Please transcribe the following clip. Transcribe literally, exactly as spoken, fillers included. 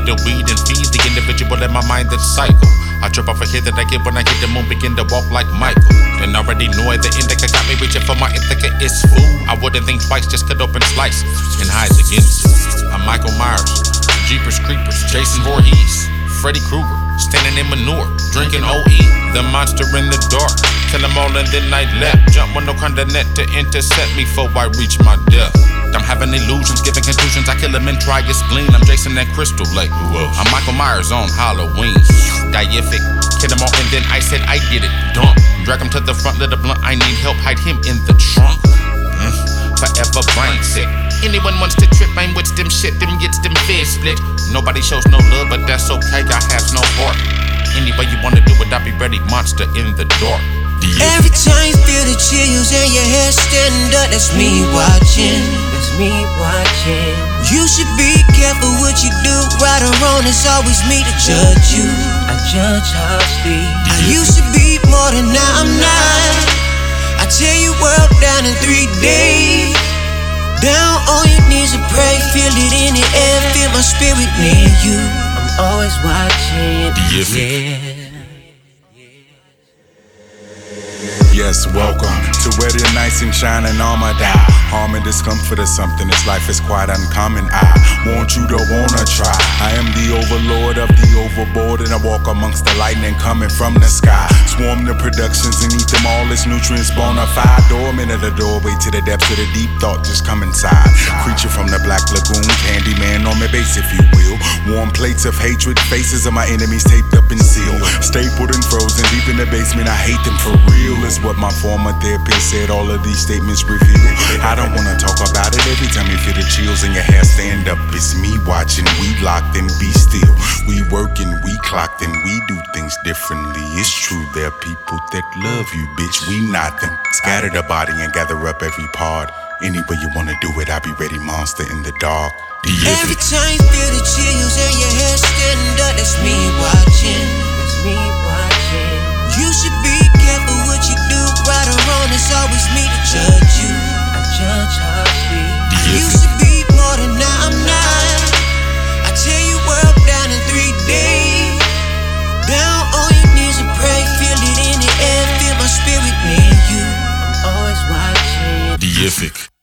get the weed and feed the individual in my mind that cycle. I trip off a hit that I get when I hit the moon, begin to walk like Michael. Then already know the indica got me reaching for my Ithaca, it's food. I wouldn't think twice, just cut open slice and hides against it. I'm Michael Myers, Jeepers Creepers, Jason Voorhees, Freddy Krueger, standing in manure, drinking O E, the monster in the dark. Kill them all and then I left. Jump with no net to intercept me before I reach my death. I'm having illusions, giving conclusions. I kill him and try his spleen. I'm Jason at Crystal Lake. I'm Michael Myers on Halloween. Deific, kill them all and then I said I did it. Dump, drag him to the front, let a blunt. I need help, hide him in the trunk. Mm. Forever brain sick. Anyone wants to trip, I'm with them shit, them gets them fist split. Nobody shows no love, but that's okay, I have no heart. Any way you wanna do it, I'll be ready, monster in the dark. Yeah. Every time you feel the chills and your hair stand up, that's me watching, that's me watching. You should be careful what you do, right or wrong, it's always me to judge you. I judge harshly. I used to be more than now I'm not. I tear your world down in three days. Down on your knees and pray, feel it in the air, feel my spirit near you. I'm always watching, yeah. Yes, welcome to where the nights and shining armor die. Harm and discomfort is something, this life is quite uncommon. I want you to wanna try. I am the overlord of the overboard, and I walk amongst the lightning coming from the sky. Swarm the productions and eat them all, its nutrients bona fide. Doorman at the doorway to the depths of the deep thought, just come inside. Creature from the black lagoon, Candyman on my base if you will. Warm plates of hatred, faces of my enemies taped up and sealed. Stapled and frozen deep in the basement, I hate them for real. Is what my former therapist said, all of these statements reveal. I don't wanna talk about it every time you feel the chills and your hair stand up. It's me watching, we locked and be still. We working, we clocked and we do things differently. It's true, there are people that love you, bitch, we not them. Scatter the body and gather up every part. Any way you wanna do it, I'll be ready, monster in the dark. Every time you feel the chills and your hair stand up, that's me watching, that's me watching. You should be careful what you do, right or wrong, it's always me to judge you. I judge harshly. I used to be more than now I'm not. I tear your world down in three days. Down on your knees and pray, feel it in the air, feel my spirit near you. I'm always watching. Deific.